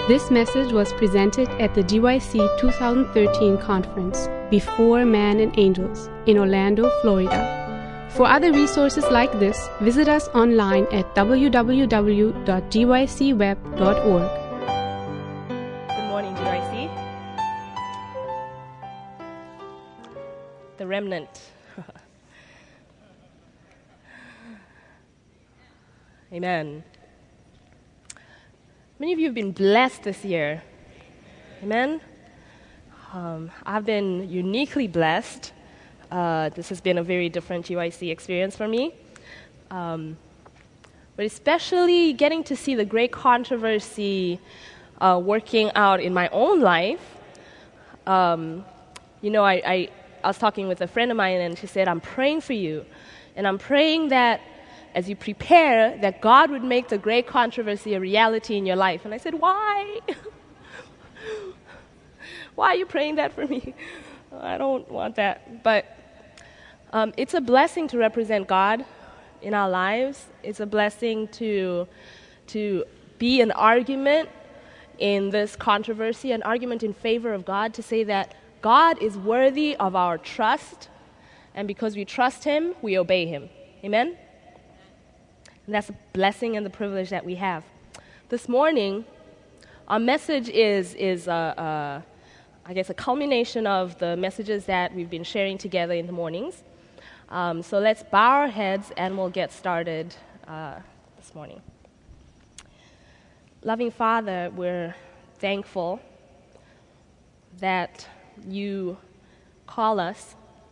This message was presented at the GYC 2013 conference, Before Man and Angels, in Orlando, Florida. For other resources like this, visit us online at www.gycweb.org. Good morning, GYC. The remnant. Amen. Many of you have been blessed this year. Amen. I've been uniquely blessed. This has been a very different GYC experience for me. But especially getting to see the great controversy working out in my own life. I was talking with a friend of mine, and she said, I'm praying for you. And I'm praying that as you prepare, that God would make the great controversy a reality in your life. And I said, why? Why are you praying that for me? I don't want that. But it's a blessing to represent God in our lives. It's a blessing to be an argument in this controversy, an argument in favor of God, to say that God is worthy of our trust, and because we trust Him, we obey Him. Amen? And that's a blessing and the privilege that we have. This morning, our message is a culmination of the messages that we've been sharing together in the mornings. So let's bow our heads and we'll get started this morning. Loving Father, we're thankful that you call us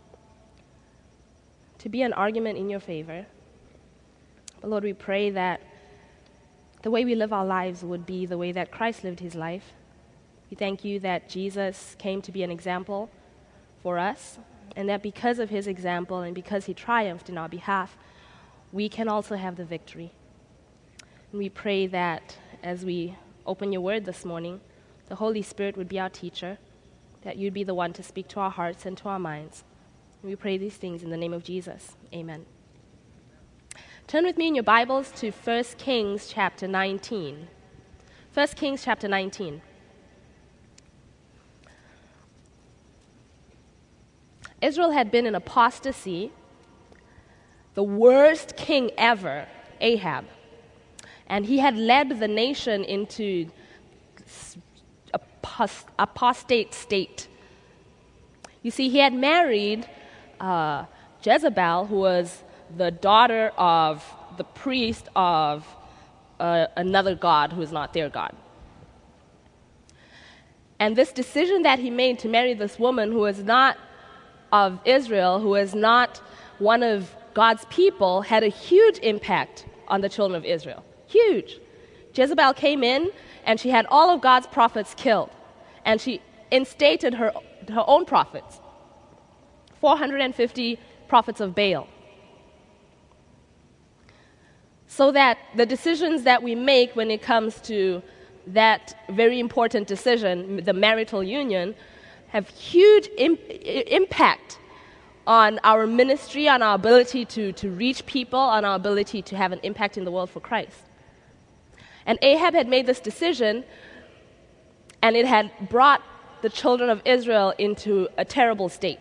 to be an argument in your favor. But Lord, we pray that the way we live our lives would be the way that Christ lived his life. We thank you that Jesus came to be an example for us, and that because of his example and because he triumphed in our behalf, we can also have the victory. And we pray that as we open your word this morning, the Holy Spirit would be our teacher, that you'd be the one to speak to our hearts and to our minds. And we pray these things in the name of Jesus. Amen. Turn with me in your Bibles to 1 Kings chapter 19. 1 Kings chapter 19. Israel had been in apostasy, the worst king ever, Ahab. And he had led the nation into apostate state. You see, he had married Jezebel, who was the daughter of the priest of another god who is not their God. And this decision that he made to marry this woman who is not of Israel, who is not one of God's people, had a huge impact on the children of Israel. Huge. Jezebel came in and she had all of God's prophets killed. And she instated her own prophets, 450 prophets of Baal. So that the decisions that we make when it comes to that very important decision, the marital union, have huge impact on our ministry, on our ability to reach people, on our ability to have an impact in the world for Christ. And Ahab had made this decision, and it had brought the children of Israel into a terrible state.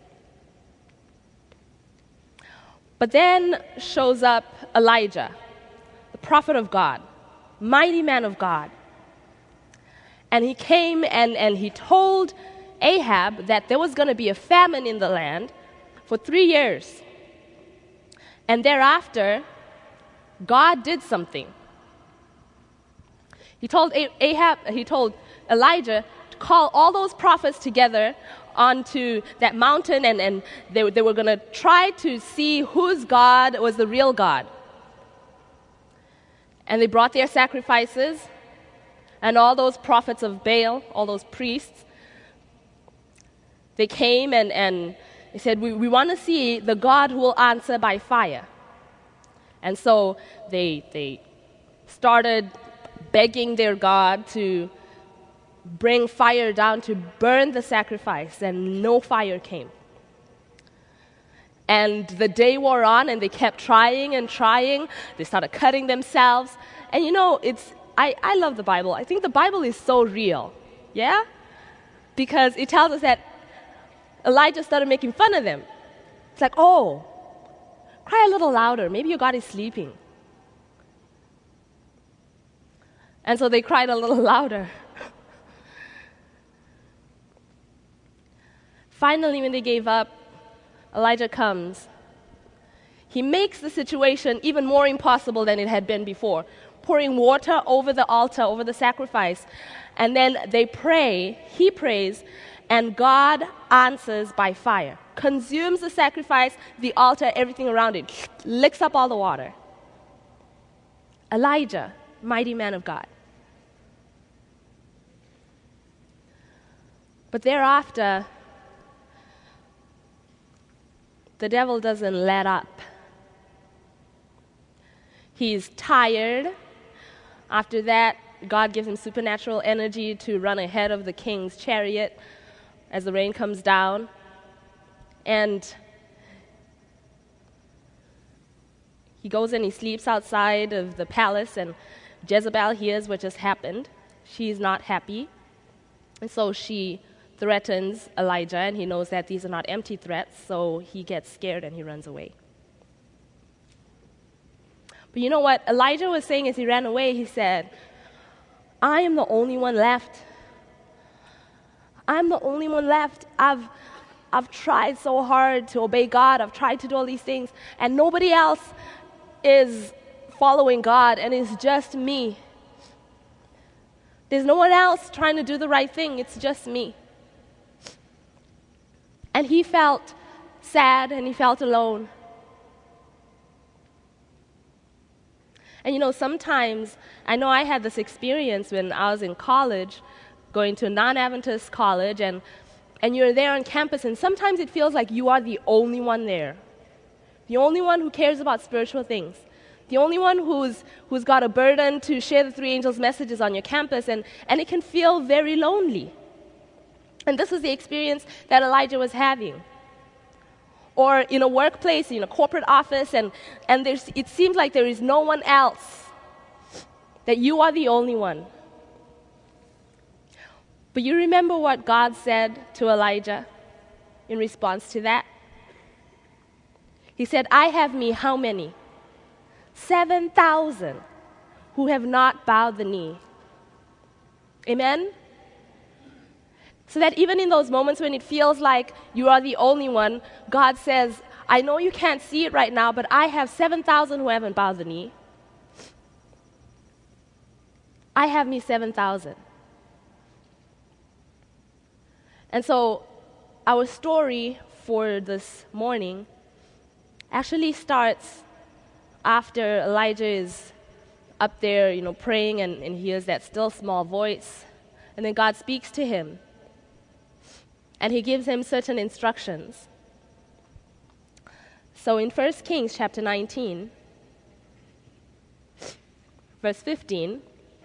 But then shows up Elijah, the prophet of God, mighty man of God. And he came and he told Ahab that there was going to be a famine in the land for 3 years. And thereafter, God did something. He told Elijah to call all those prophets together onto that mountain, and they were going to try to see whose God was the real God. And they brought their sacrifices, and all those prophets of Baal, all those priests, they came and they said, we want to see the God who will answer by fire. And so they started begging their God to bring fire down to burn the sacrifice, and no fire came. And the day wore on, and they kept trying and trying. They started cutting themselves. And I love the Bible. I think the Bible is so real. Yeah? Because it tells us that Elijah started making fun of them. It's like, oh, cry a little louder. Maybe your God is sleeping. And so they cried a little louder. Finally, when they gave up, Elijah comes. He makes the situation even more impossible than it had been before, pouring water over the altar, over the sacrifice. And then they pray, he prays, and God answers by fire. Consumes the sacrifice, the altar, everything around it. Licks up all the water. Elijah, mighty man of God. But thereafter, the devil doesn't let up. He's tired. After that, God gives him supernatural energy to run ahead of the king's chariot as the rain comes down. And he goes and he sleeps outside of the palace, and Jezebel hears what just happened. She's not happy. And so she threatens Elijah, and he knows that these are not empty threats, so he gets scared and he runs away. But you know what Elijah was saying as he ran away? He said, I am the only one left. I'm the only one left. I've tried so hard to obey God. I've tried to do all these things, and nobody else is following God, and it's just me. There's no one else trying to do the right thing. It's just me. And he felt sad and he felt alone. And you know, sometimes, I know I had this experience when I was in college, going to a non-Adventist college, and you're there on campus, and sometimes it feels like you are the only one there. The only one who cares about spiritual things. The only one who's got a burden to share the three angels' messages on your campus, and it can feel very lonely. And this is the experience that Elijah was having. Or in a workplace, in a corporate office, and it seems like there is no one else, that you are the only one. But you remember what God said to Elijah in response to that? He said, I have me how many? 7,000 who have not bowed the knee. Amen? So that even in those moments when it feels like you are the only one, God says, I know you can't see it right now, but I have 7,000 who haven't bowed the knee. I have me 7,000. And so our story for this morning actually starts after Elijah is up there, praying and hears that still small voice. And then God speaks to him. And he gives him certain instructions. So in 1 Kings chapter 19, verse 15,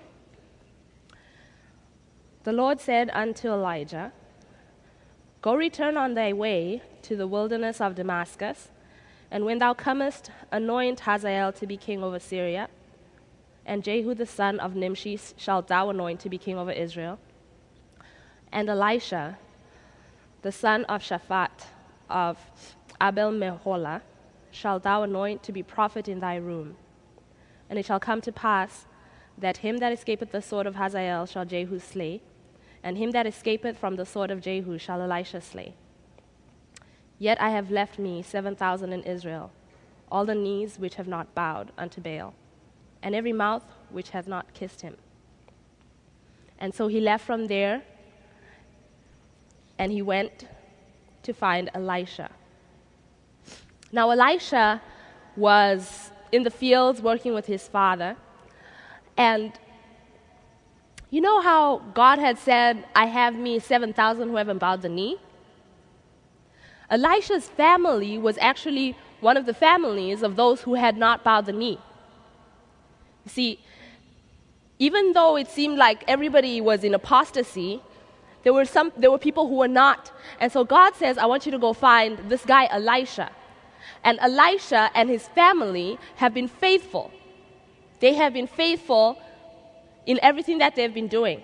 the Lord said unto Elijah, Go return on thy way to the wilderness of Damascus, and when thou comest, anoint Hazael to be king over Syria, and Jehu the son of Nimshi shalt thou anoint to be king over Israel, and Elisha the son of Shaphat of Abel-Meholah shalt thou anoint to be prophet in thy room. And it shall come to pass that him that escapeth the sword of Hazael shall Jehu slay, and him that escapeth from the sword of Jehu shall Elisha slay. Yet I have left me 7,000 in Israel, all the knees which have not bowed unto Baal, and every mouth which hath not kissed him. And so he left from there, and he went to find Elisha. Now Elisha was in the fields working with his father, and you know how God had said, I have me 7,000 who haven't bowed the knee? Elisha's family was actually one of the families of those who had not bowed the knee. You see, even though it seemed like everybody was in apostasy, there were people who were not. And so God says, I want you to go find this guy Elisha. And Elisha and his family have been faithful. They have been faithful in everything that they've been doing.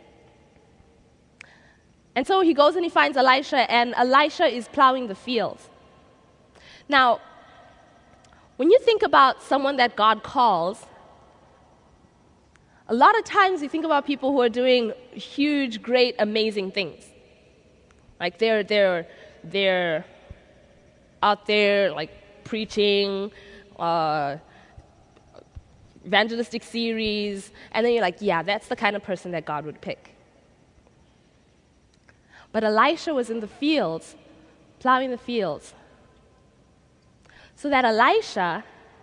And so he goes and he finds Elisha, and Elisha is plowing the fields. Now, when you think about someone that God calls, a lot of times you think about people who are doing huge, great, amazing things. Like they're out there like preaching, evangelistic series, and then you're like, yeah, that's the kind of person that God would pick. But Elisha was in the fields, plowing the fields. So that Elisha,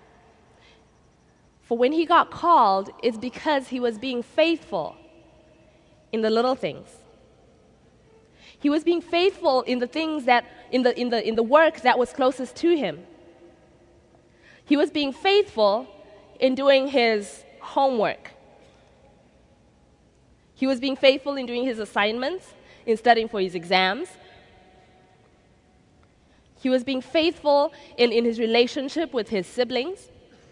for when he got called, it's because he was being faithful in the little things. He was being faithful in the things that, in the work that was closest to him. He was being faithful in doing his homework. He was being faithful in doing his assignments, in studying for his exams. He was being faithful in his relationship with his siblings.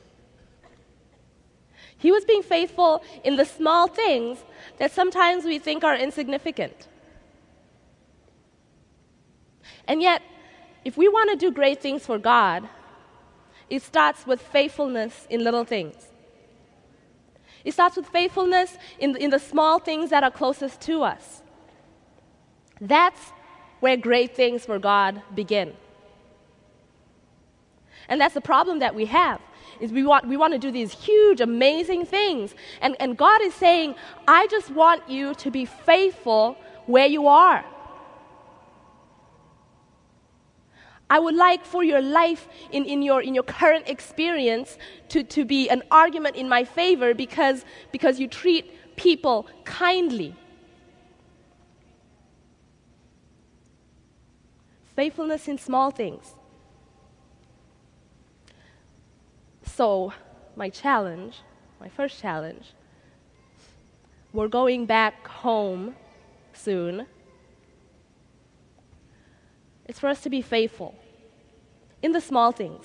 He was being faithful in the small things that sometimes we think are insignificant. And yet, if we want to do great things for God, it starts with faithfulness in little things. It starts with faithfulness in the small things that are closest to us. That's where great things for God begin. And that's the problem that we have, is we want to do these huge, amazing things. And God is saying, I just want you to be faithful where you are. I would like for your life in your current experience to be an argument in my favor because you treat people kindly. Faithfulness in small things. So, my first challenge, we're going back home soon. It's for us to be faithful in the small things.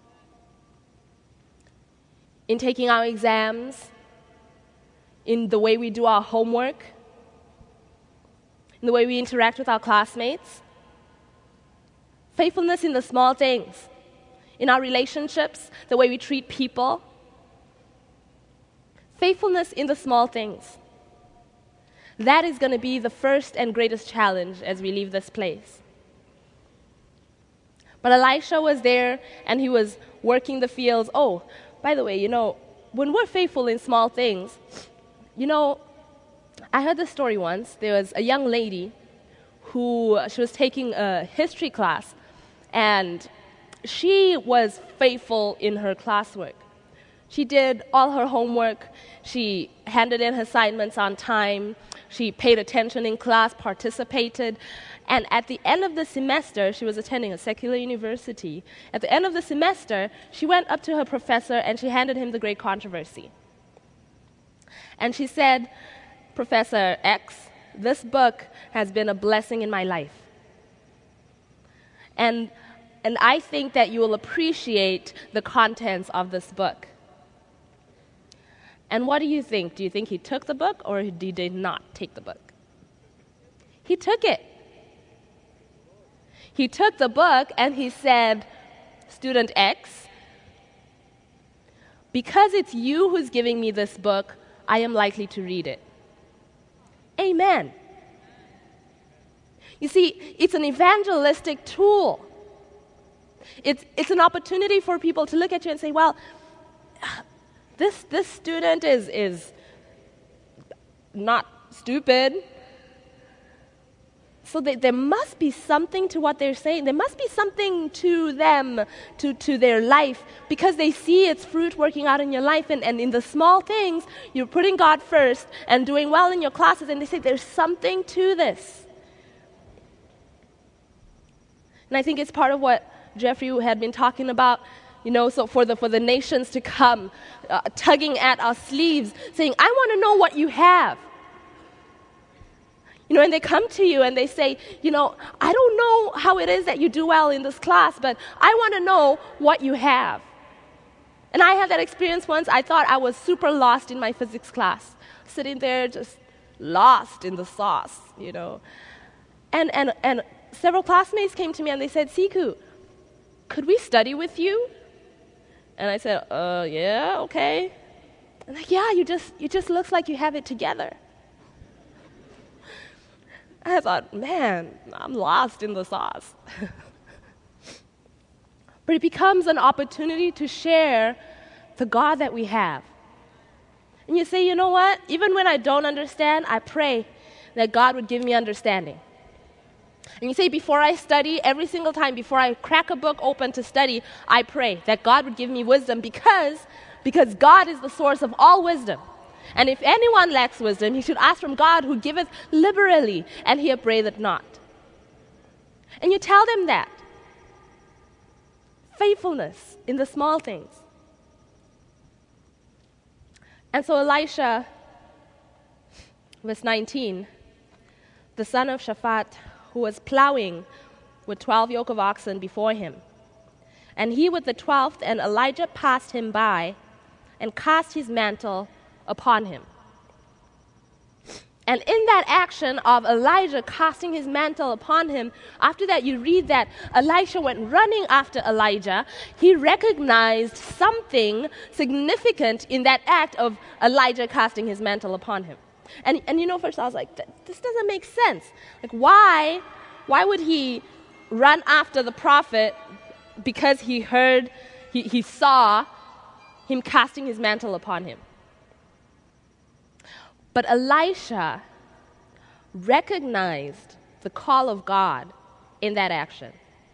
In taking our exams, in the way we do our homework, in the way we interact with our classmates. Faithfulness in the small things, in our relationships, the way we treat people. Faithfulness in the small things. That is going to be the first and greatest challenge as we leave this place. But Elisha was there, and he was working the fields. Oh, by the way, when we're faithful in small things, I heard this story once. There was a young lady she was taking a history class, and she was faithful in her classwork. She did all her homework. She handed in her assignments on time. She paid attention in class, participated. And at the end of the semester, she was attending a secular university. At the end of the semester, she went up to her professor and she handed him the Great Controversy. And she said, Professor X, this book has been a blessing in my life. And I think that you will appreciate the contents of this book. And what do you think? Do you think he took the book or did he not take the book? He took it. He took the book and he said, Student X, because it's you who's giving me this book, I am likely to read it. Amen. You see, it's an evangelistic tool. It's an opportunity for people to look at you and say, well, this student is not stupid. So there must be something to what they're saying. There must be something to them, to their life, because they see its fruit working out in your life. And in the small things, you're putting God first and doing well in your classes, and they say there's something to this. And I think it's part of what Jeffrey had been talking about, so for the nations to come, tugging at our sleeves, saying, I want to know what you have. And they come to you and they say, I don't know how it is that you do well in this class, but I want to know what you have. And I had that experience once. I thought I was super lost in my physics class. sitting there just lost in the sauce, you know. And several classmates came to me and they said, Siku, could we study with you? And I said, yeah, okay. And like, yeah, you just looks like you have it together. I thought, man, I'm lost in the sauce. But it becomes an opportunity to share the God that we have. And you say, you know what? Even when I don't understand, I pray that God would give me understanding. And you say, before I study, every single time, before I crack a book open to study, I pray that God would give me wisdom because God is the source of all wisdom. And if anyone lacks wisdom, he should ask from God who giveth liberally, and he upbraideth not. And you tell them that. Faithfulness in the small things. And so Elisha, verse 19, the son of Shaphat, who was plowing with 12 yoke of oxen before him, and he with the 12th, and Elijah passed him by and cast his mantle upon him. And in that action of Elijah casting his mantle upon him, after that you read that Elisha went running after Elijah. He recognized something significant in that act of Elijah casting his mantle upon him. And you know, first I was like, this doesn't make sense. Like, why would he run after the prophet because he saw him casting his mantle upon him? But Elisha recognized the call of God in that action.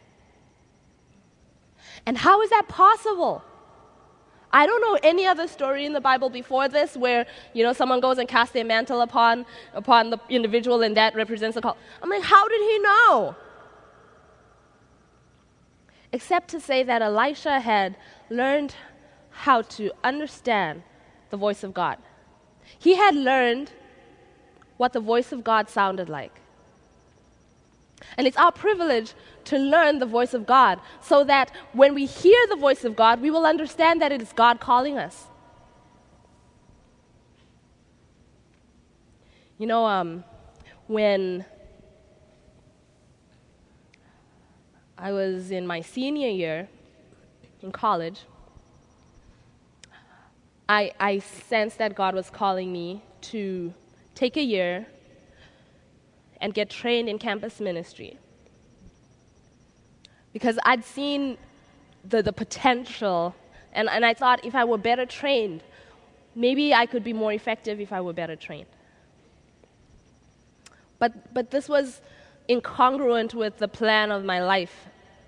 And how is that possible? I don't know any other story in the Bible before this where, you know, someone goes and casts their mantle upon the individual and that represents a call. I'm like, how did he know? Except to say that Elisha had learned how to understand the voice of God. He had learned what the voice of God sounded like. And it's our privilege to learn the voice of God so that when we hear the voice of God, we will understand that it is God calling us. You know, when I was in my senior year in college, I sensed that God was calling me to take a year and get trained in campus ministry. Because I'd seen the potential, and I thought if I were better trained, maybe I could be more effective if I were better trained. But this was incongruent with the plan of my life.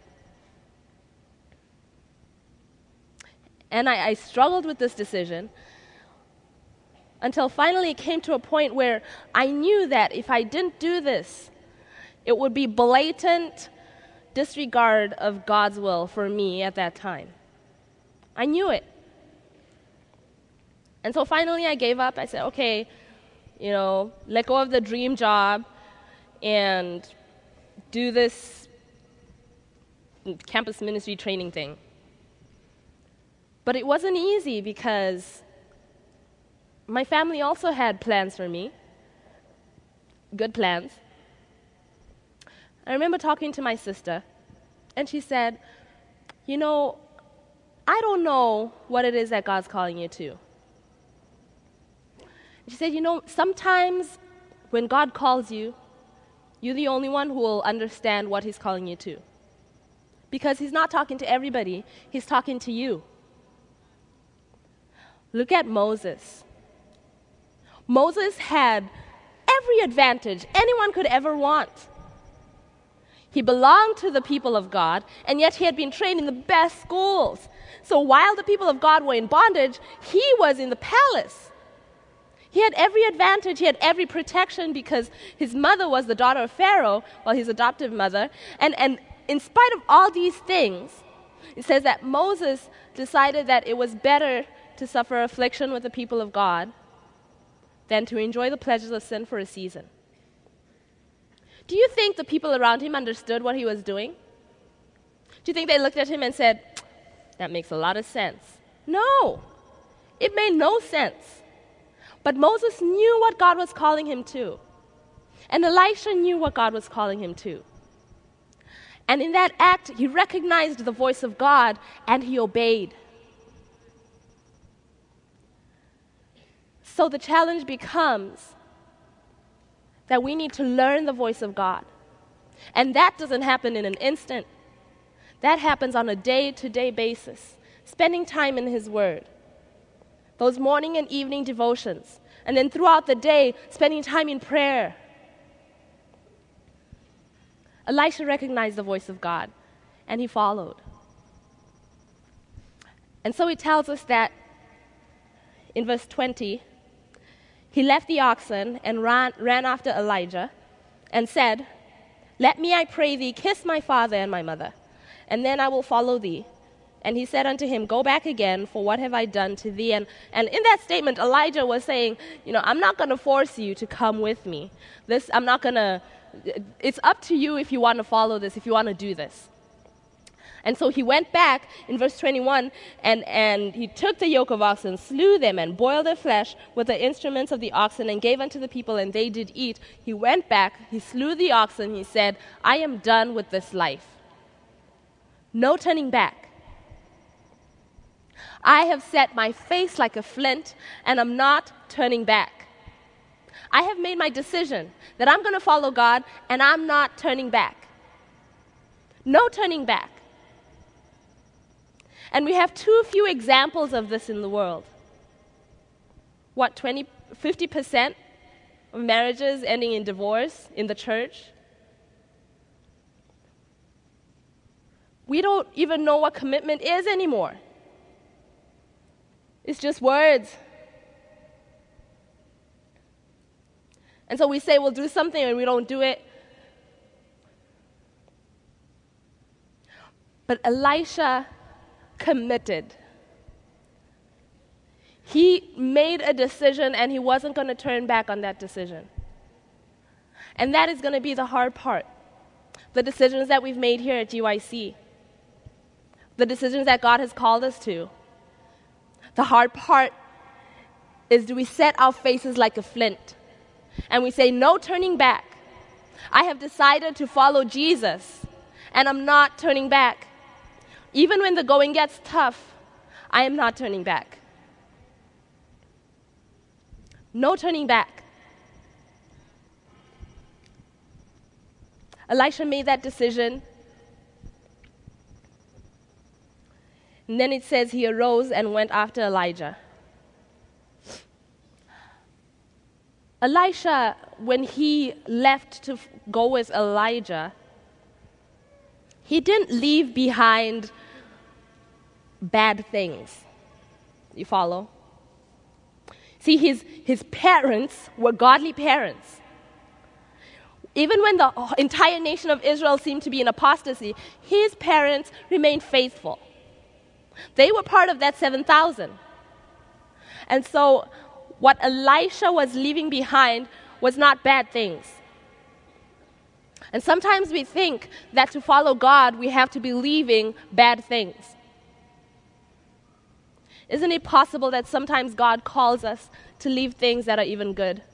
And I struggled with this decision until finally it came to a point where I knew that if I didn't do this, it would be blatant disregard of God's will for me at that time. I knew it. And so finally I gave up. I said, okay, you know, let go of the dream job and do this campus ministry training thing. But it wasn't easy because my family also had plans for me, good plans. I remember talking to my sister, and she said, you know, I don't know what it is that God's calling you to. She said, you know, sometimes when God calls you, you're the only one who will understand what He's calling you to. Because He's not talking to everybody, He's talking to you. Look at Moses. Moses had every advantage anyone could ever want. He belonged to the people of God, and yet he had been trained in the best schools. So while the people of God were in bondage, he was in the palace. He had every advantage, he had every protection because his mother was the daughter of Pharaoh, well, his adoptive mother. And in spite of all these things, it says that Moses decided that it was better to suffer affliction with the people of God than to enjoy the pleasures of sin for a season. Do you think the people around him understood what he was doing? Do you think they looked at him and said, that makes a lot of sense? No, it made no sense. But Moses knew what God was calling him to. And Elisha knew what God was calling him to. And in that act, he recognized the voice of God and he obeyed. So the challenge becomes that we need to learn the voice of God. And that doesn't happen in an instant. That happens on a day-to-day basis, spending time in His Word. Those morning and evening devotions. And then throughout the day, spending time in prayer. Elisha recognized the voice of God, and he followed. And so it tells us that in verse 20, he left the oxen and ran after Elijah and said, "Let me, I pray thee, kiss my father and my mother, and then I will follow thee." And he said unto him, "Go back again, for what have I done to thee?" And in that statement, Elijah was saying, I'm not going to force you to come with me. It's up to you if you want to follow this, if you want to do this. And so he went back in verse 21, and he took the yoke of oxen, slew them, and boiled their flesh with the instruments of the oxen, and gave unto the people, and they did eat. He went back, he slew the oxen, he said, "I am done with this life. No turning back. I have set my face like a flint, and I'm not turning back. I have made my decision that I'm going to follow God, and I'm not turning back. No turning back." And we have too few examples of this in the world. 50% of marriages ending in divorce in the church? We don't even know what commitment is anymore. It's just words. And so we say we'll do something and we don't do it. But Elisha committed. He made a decision and he wasn't going to turn back on that decision. And that is going to be the hard part. The decisions that we've made here at GYC. The decisions that God has called us to. The hard part is, do we set our faces like a flint? And we say, no turning back. I have decided to follow Jesus, and I'm not turning back. Even when the going gets tough, I am not turning back. No turning back. Elisha made that decision. And then it says he arose and went after Elijah. Elisha, when he left to go with Elijah, he didn't leave behind bad things. You follow? See, his parents were godly parents. Even when the entire nation of Israel seemed to be in apostasy, his parents remained faithful. They were part of that 7,000. And so what Elisha was leaving behind was not bad things. And sometimes we think that to follow God, we have to be leaving bad things. Isn't it possible that sometimes God calls us to leave things that are even good?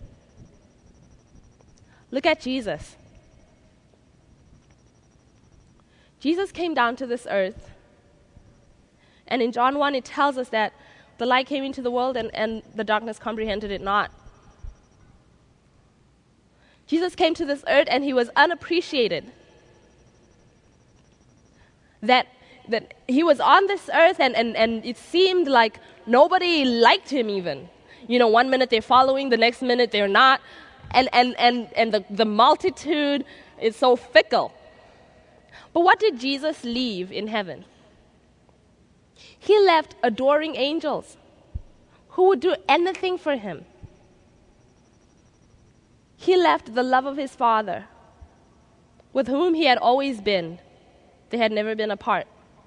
Look at Jesus. Jesus came down to this earth. And in John 1, it tells us that the light came into the world and the darkness comprehended it not. Jesus came to this earth and he was unappreciated. That he was on this earth and it seemed like nobody liked him even. 1 minute they're following, the next minute they're not. And the multitude is so fickle. But what did Jesus leave in heaven? He left adoring angels who would do anything for him. He left the love of his Father, with whom he had always been. They had never been apart.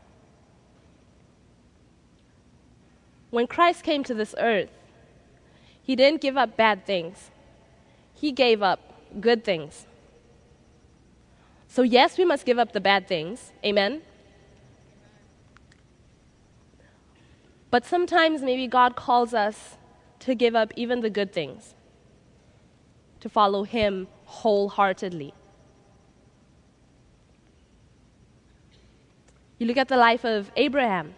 When Christ came to this earth, he didn't give up bad things. He gave up good things. So yes, we must give up the bad things. Amen? But sometimes maybe God calls us to give up even the good things, to follow him wholeheartedly. You look at the life of Abraham.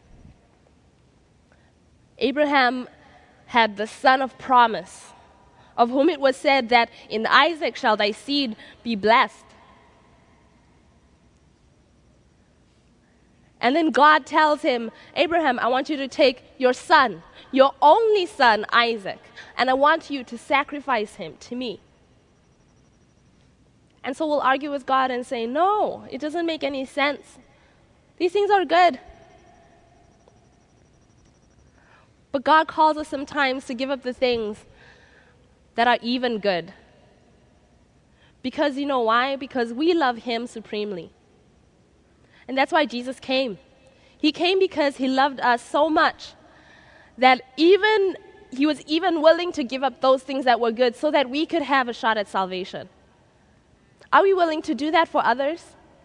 Abraham had the son of promise, of whom it was said that in Isaac shall thy seed be blessed. And then God tells him, Abraham, I want you to take your son, your only son, Isaac, and I want you to sacrifice him to me. And so we'll argue with God and say, no, it doesn't make any sense. These things are good. But God calls us sometimes to give up the things that are even good. Because you know why? Because we love him supremely. And that's why Jesus came. He came because he loved us so much that he was even willing to give up those things that were good so that we could have a shot at salvation. Are we willing to do that for others?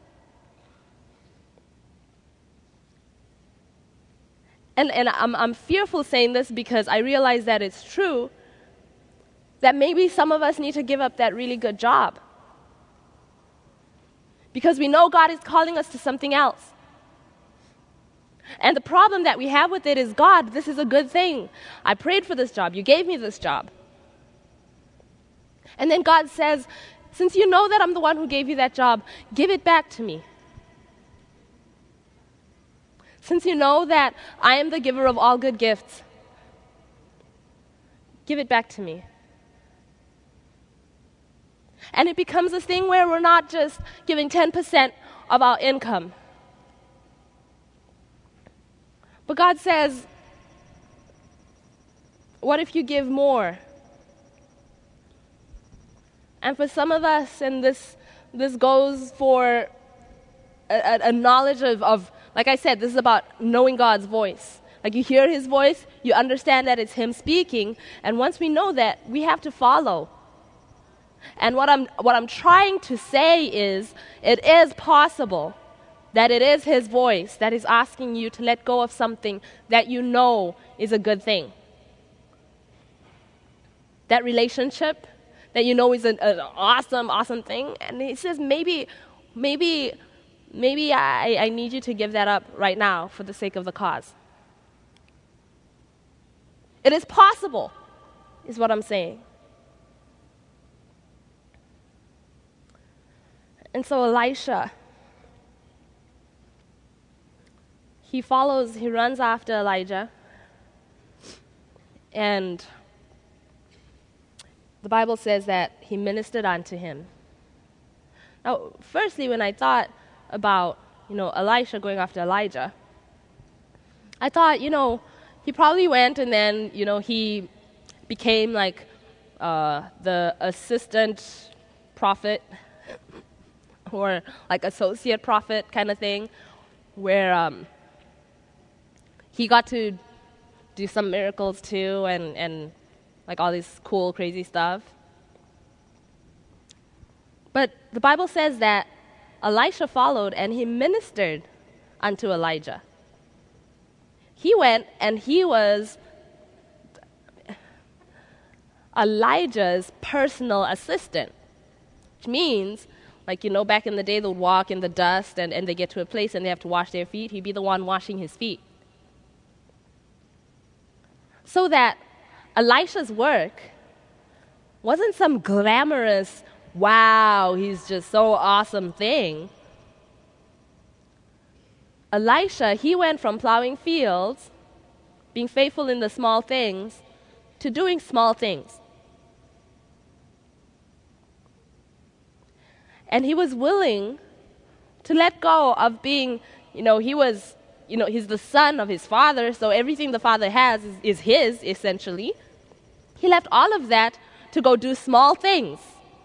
And I'm fearful saying this because I realize that it's true, that maybe some of us need to give up that really good job. Because we know God is calling us to something else. And the problem that we have with it is, God, this is a good thing. I prayed for this job. You gave me this job. And then God says, since you know that I'm the one who gave you that job, give it back to me. Since you know that I am the giver of all good gifts, give it back to me. And it becomes this thing where we're not just giving 10% of our income. But God says, what if you give more? And for some of us, and this goes for a knowledge of, like I said, this is about knowing God's voice. Like you hear his voice, you understand that it's him speaking, and once we know that, we have to follow. And what I'm trying to say is, it is possible that it is his voice that is asking you to let go of something that you know is a good thing. That relationship that you know is an awesome thing, and he says, maybe I need you to give that up right now for the sake of the cause. It is possible, is what I'm saying. And so Elisha, he runs after Elijah, and the Bible says that he ministered unto him. Now, firstly, when I thought about, Elisha going after Elijah, I thought, he probably went and then, he became like the assistant prophet or like associate prophet kind of thing, where he got to do some miracles too and like all this cool, crazy stuff. But the Bible says that Elisha followed and he ministered unto Elijah. He went and he was Elijah's personal assistant, which means, back in the day, they would walk in the dust and they get to a place and they have to wash their feet. He'd be the one washing his feet. So that Elisha's work wasn't some glamorous, wow, he's just so awesome thing. Elisha, he went from plowing fields, being faithful in the small things, to doing small things. And he was willing to let go of being, he's the son of his father, so everything the father has is his, essentially. He left all of that to go do small things.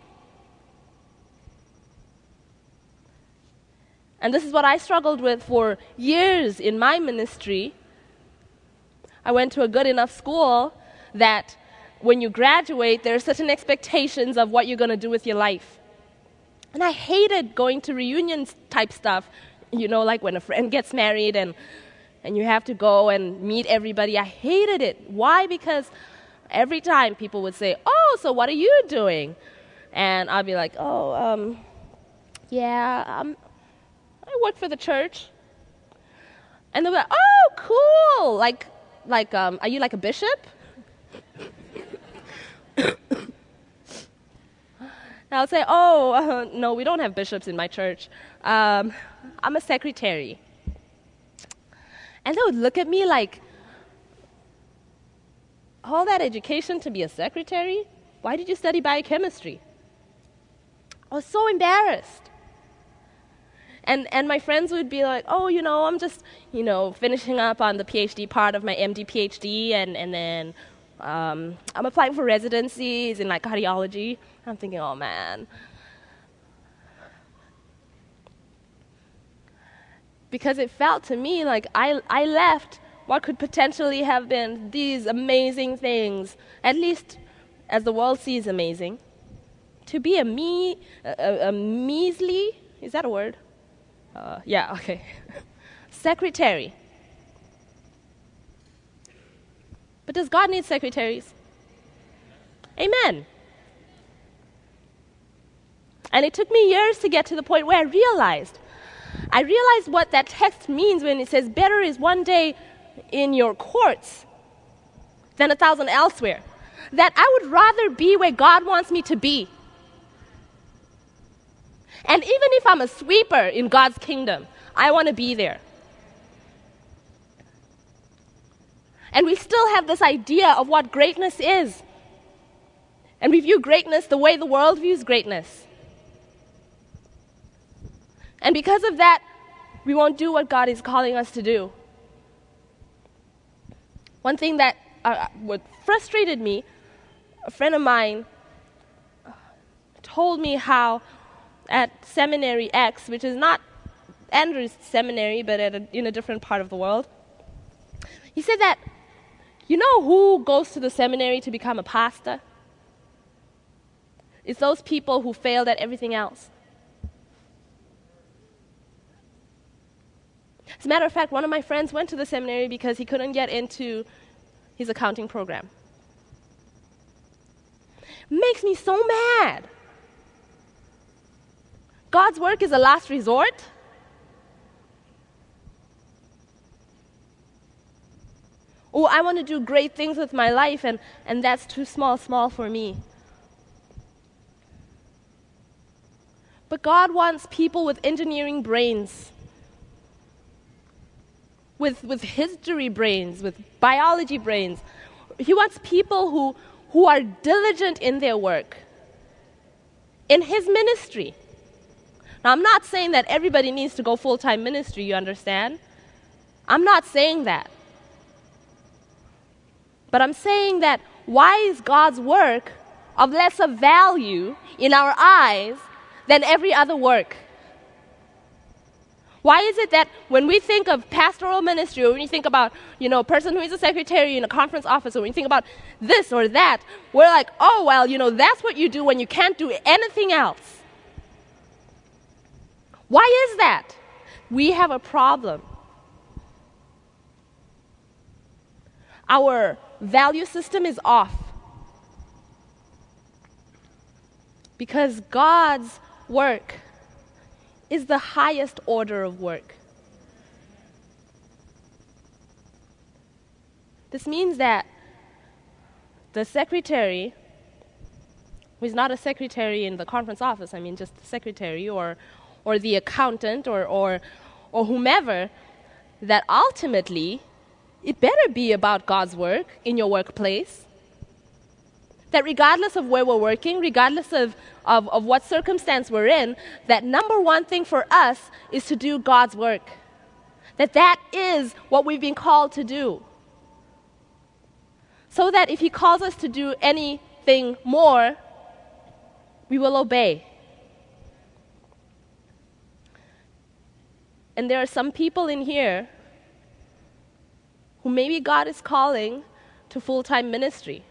And this is what I struggled with for years in my ministry. I went to a good enough school that when you graduate, there are certain expectations of what you're going to do with your life. And I hated going to reunions type stuff, like when a friend gets married and you have to go and meet everybody. I hated it. Why? Because every time people would say, "Oh, so what are you doing?" And I'd be like, "Oh, yeah, I work for the church." And they'll be like, "Oh, cool! Like, are you like a bishop?" And I'll say, "Oh, no, we don't have bishops in my church. I'm a secretary." And they would look at me like, "All that education to be a secretary? Why did you study biochemistry?" I was so embarrassed. And my friends would be like, "Oh, I'm just, finishing up on the PhD part of my MD PhD, and then I'm applying for residencies in like cardiology." I'm thinking, oh man. Because it felt to me like I left what could potentially have been these amazing things, at least as the world sees amazing, to be a measly, is that a word? Yeah, okay. Secretary. But does God need secretaries? Amen. And it took me years to get to the point where I realized what that text means when it says, "Better is one day in your courts than 1,000 elsewhere." That I would rather be where God wants me to be. And even if I'm a sweeper in God's kingdom, I want to be there. And we still have this idea of what greatness is. And we view greatness the way the world views greatness. And because of that, we won't do what God is calling us to do. One thing that what frustrated me, a friend of mine told me how at Seminary X, which is not Andrew's seminary, but in a different part of the world, he said that, you know who goes to the seminary to become a pastor? It's those people who failed at everything else. As a matter of fact, one of my friends went to the seminary because he couldn't get into his accounting program. It makes me so mad. God's work is a last resort. Oh, I want to do great things with my life, and that's too small for me. But God wants people with engineering brains, with history brains, with biology brains. He wants people who are diligent in their work, in His ministry. Now, I'm not saying that everybody needs to go full-time ministry, you understand? I'm not saying that. But I'm saying that why is God's work of lesser value in our eyes than every other work? Why is it that when we think of pastoral ministry, or when you think about, a person who is a secretary in a conference office, or when you think about this or that, we're like, oh, well, that's what you do when you can't do anything else. Why is that? We have a problem. Our value system is off. Because God's work is the highest order of work. This means that the secretary, who is not a secretary in the conference office, just the secretary or the accountant or whomever, that ultimately it better be about God's work in your workplace. That regardless of where we're working, regardless of what circumstance we're in, that number one thing for us is to do God's work. That is what we've been called to do. So that if He calls us to do anything more, we will obey. And there are some people in here who maybe God is calling to full-time ministry.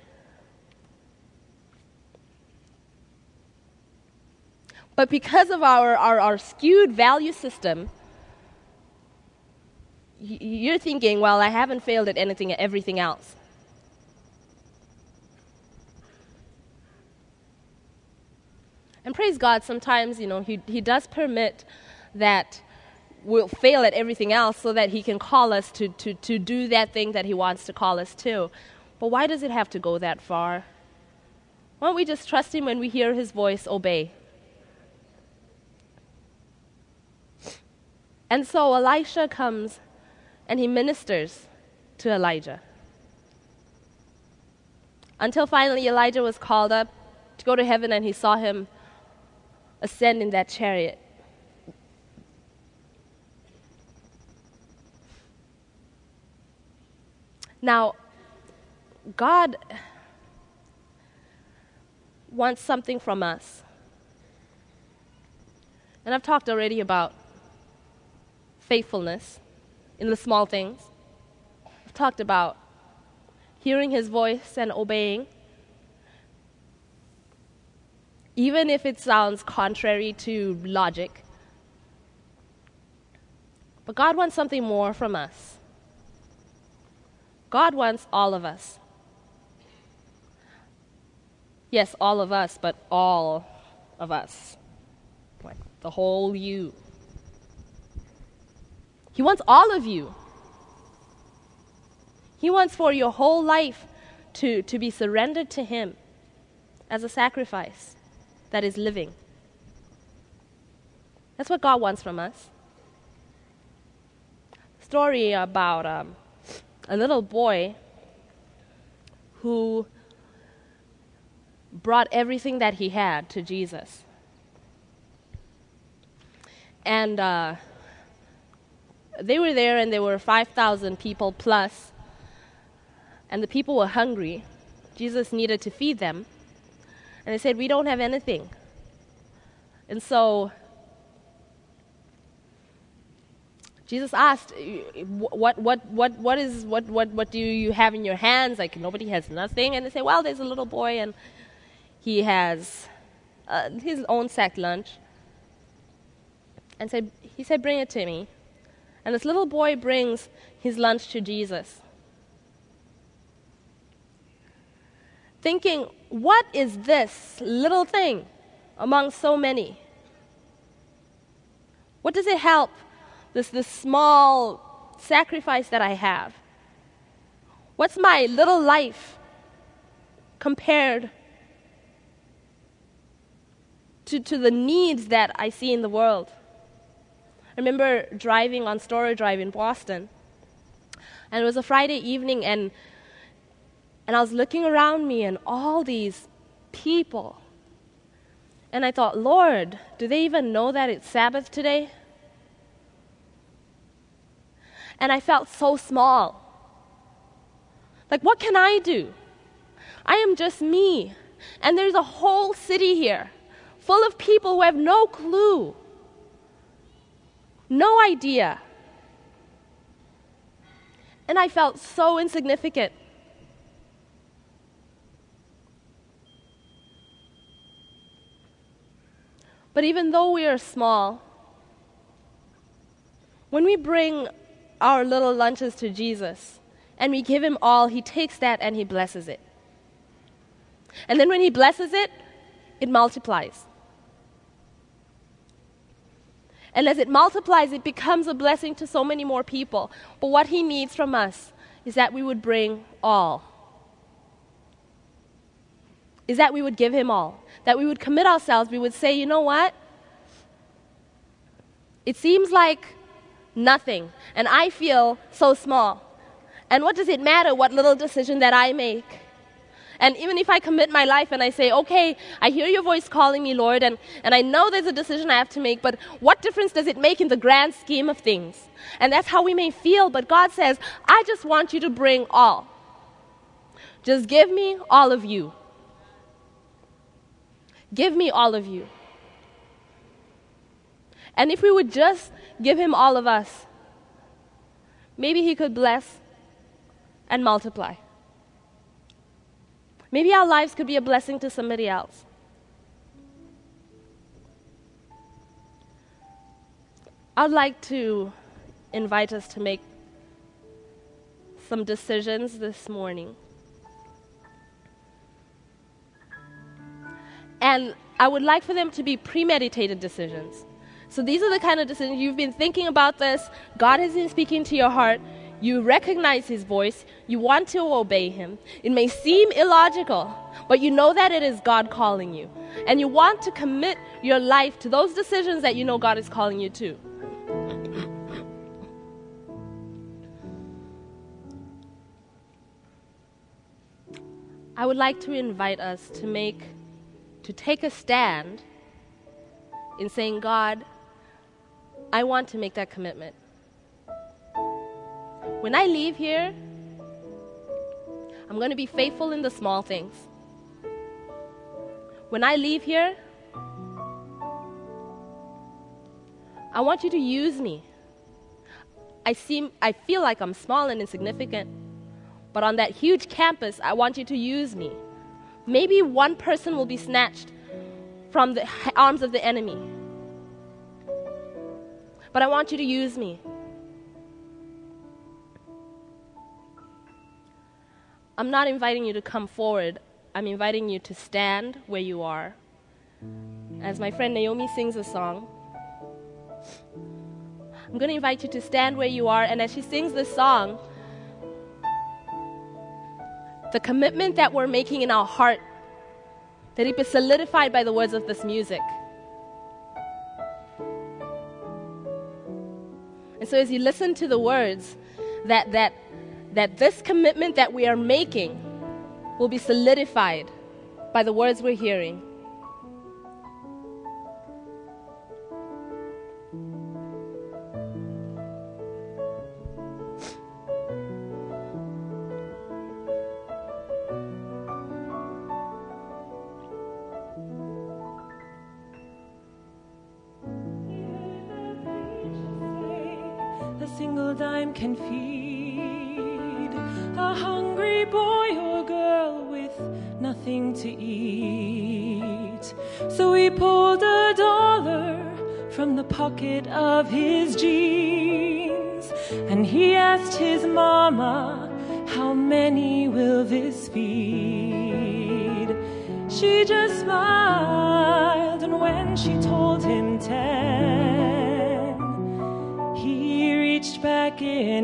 But because of our skewed value system, you're thinking, well, I haven't failed at everything else. And praise God, sometimes, he does permit that we'll fail at everything else so that he can call us to do that thing that he wants to call us to. But why does it have to go that far? Why don't we just trust him when we hear his voice, obey? And so Elisha comes and he ministers to Elijah. Until finally Elijah was called up to go to heaven and he saw him ascend in that chariot. Now, God wants something from us. And I've talked already about faithfulness in the small things. I've talked about hearing his voice and obeying, even if it sounds contrary to logic. But God wants something more from us. God wants all of us. Yes, all of us, but all of us. Like the whole you. He wants all of you. He wants for your whole life to be surrendered to him as a sacrifice that is living. That's what God wants from us. Story about a little boy who brought everything that he had to Jesus. And they were there, and there were 5,000 people plus, and the people were hungry. Jesus needed to feed them. And they said, "We don't have anything." And so Jesus asked, what do you have in your hands? Like, nobody has nothing. And they say, "Well, there's a little boy, and he has his own sack lunch." And he said, "Bring it to me." And this little boy brings his lunch to Jesus, thinking, what is this little thing among so many? What does it help, this small sacrifice that I have? What's my little life compared to the needs that I see in the world? I remember driving on Storer Drive in Boston, and it was a Friday evening, and I was looking around me and all these people, and I thought, Lord, do they even know that it's Sabbath today? And I felt so small. Like, what can I do? I am just me, and there's a whole city here full of people who have no clue, no idea. And I felt so insignificant. But even though we are small, when we bring our little lunches to Jesus and we give him all, he takes that and he blesses it. And then when he blesses it, it multiplies. And as it multiplies, it becomes a blessing to so many more people. But what he needs from us is that we would bring all. Is that we would give him all. That we would commit ourselves. We would say, you know what? It seems like nothing, and I feel so small. And what does it matter what little decision that I make? And even if I commit my life and I say, okay, I hear your voice calling me, Lord, and I know there's a decision I have to make, but what difference does it make in the grand scheme of things? And that's how we may feel, but God says, I just want you to bring all. Just give me all of you. Give me all of you. And if we would just give him all of us, maybe he could bless and multiply. Maybe our lives could be a blessing to somebody else. I'd like to invite us to make some decisions this morning. And I would like for them to be premeditated decisions. So these are the kind of decisions you've been thinking about this. God has been speaking to your heart. You recognize his voice. You want to obey him. It may seem illogical, but you know that it is God calling you. And you want to commit your life to those decisions that you know God is calling you to. I would like to invite us to take a stand in saying, God, I want to make that commitment. When I leave here, I'm going to be faithful in the small things. When I leave here, I want you to use me. I feel like I'm small and insignificant, but on that huge campus, I want you to use me. Maybe one person will be snatched from the arms of the enemy, but I want you to use me. I'm not inviting you to come forward. I'm inviting you to stand where you are. As my friend Naomi sings a song, I'm going to invite you to stand where you are, and as she sings this song, the commitment that we're making in our heart, that it be solidified by the words of this music. And so as you listen to the words, that this commitment that we are making will be solidified by the words we're hearing. A single dime can feed a hungry boy or girl with nothing to eat. So he pulled $1 from the pocket of his jeans, and he asked his mama, how many will this feed? She just smiled, and when she told him 10, he reached back in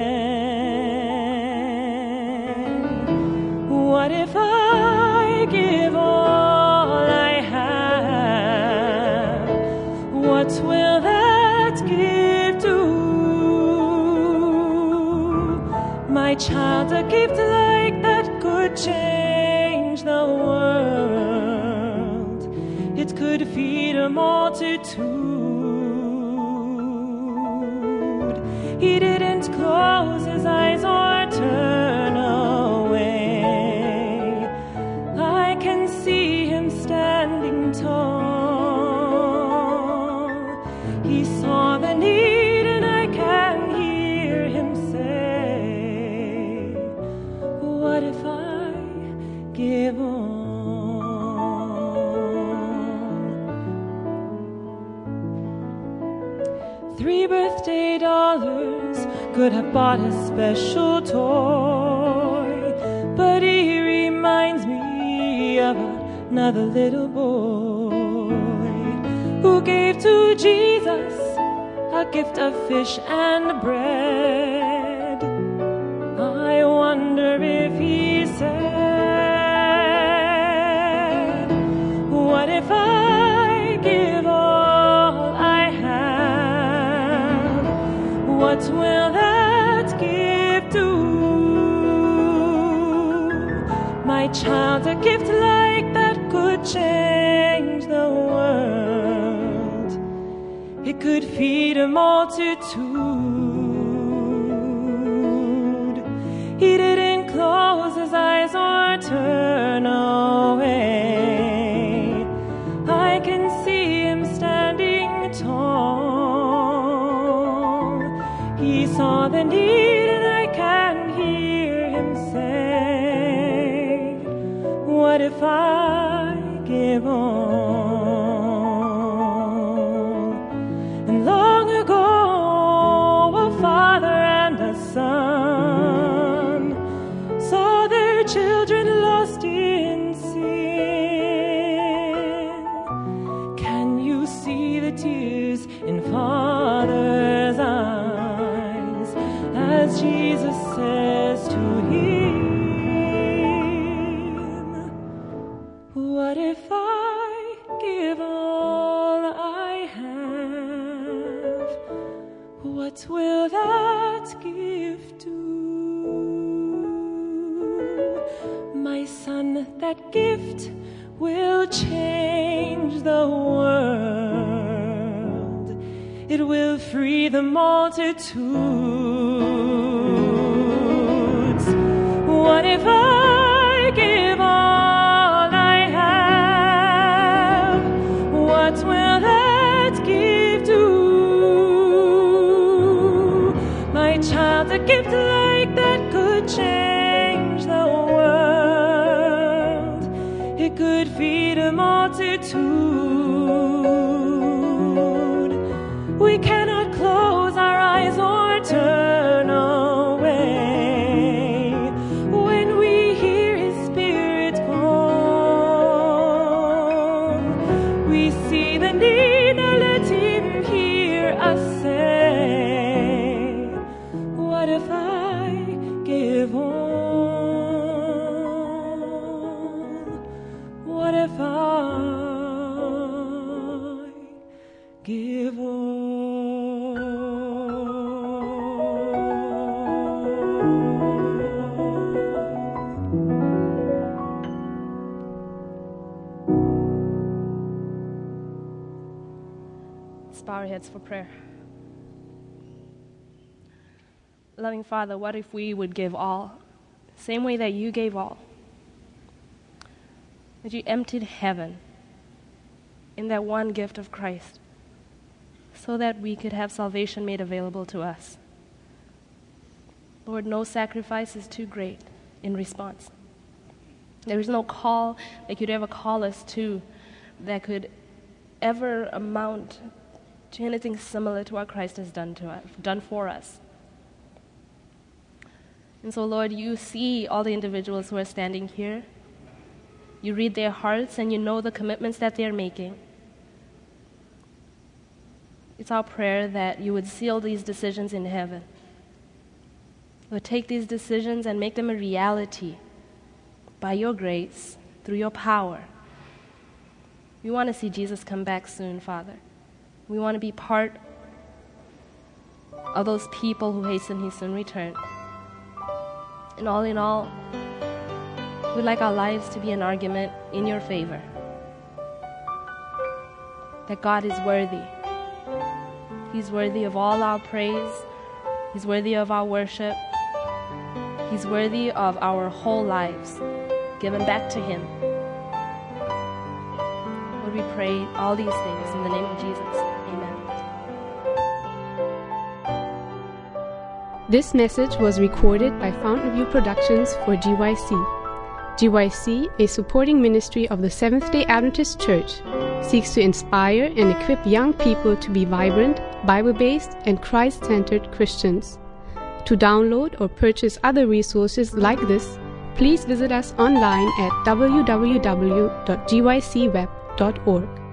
again. What if I give all I have? What will that give to my child? A gift like that could change the world. It could feed a multitude. He didn't close his eyes or turn away. I can see him standing tall. He saw the need, and I can hear him say, what if I give all? 3 birthday dollars could have bought a special toy, but he reminds me of another little boy who gave to Jesus a gift of fish and bread. I wonder if he said, what if I give all I have? What will that give to my child? A gift like that could change the world. It could feed a multitude. He didn't close his eyes or turn away. I can see him standing tall. He saw the need, and I can hear him say, what if I give all? And long ago, a father and a son saw their children lost in sin. the tears in Father's eyes as Jesus says to him, what if I give all I have? What will that gift do? My son, that gift will change the world. It will free the multitudes. What if I give all I have? What will that gift do? My child, a gift like that could change the world. It could feed a multitude. We cannot close our eyes or turn away when we hear His Spirit call. We see the need, now let Him hear us say, what if I give all? What if I give all? Let's bow our heads for prayer. Loving Father, what if we would give all, the same way that you gave all? That you emptied heaven in that one gift of Christ so that we could have salvation made available to us. Lord, no sacrifice is too great in response. There is no call that could ever call us to that could ever amount to anything similar to what Christ has done for us. And so, Lord, you see all the individuals who are standing here. You read their hearts and you know the commitments that they're making. It's our prayer that you would seal these decisions in heaven. Lord, take these decisions and make them a reality by your grace, through your power. We want to see Jesus come back soon, Father. We want to be part of those people who hasten his soon return. And all in all, we'd like our lives to be an argument in your favor. That God is worthy. He's worthy of all our praise. He's worthy of our worship. He's worthy of our whole lives, given back to Him. Lord, we pray all these things in the name of Jesus. Amen. This message was recorded by Fountain View Productions for GYC. GYC, a supporting ministry of the Seventh-day Adventist Church, seeks to inspire and equip young people to be vibrant, Bible-based, and Christ-centered Christians. To download or purchase other resources like this, please visit us online at www.gycweb.org.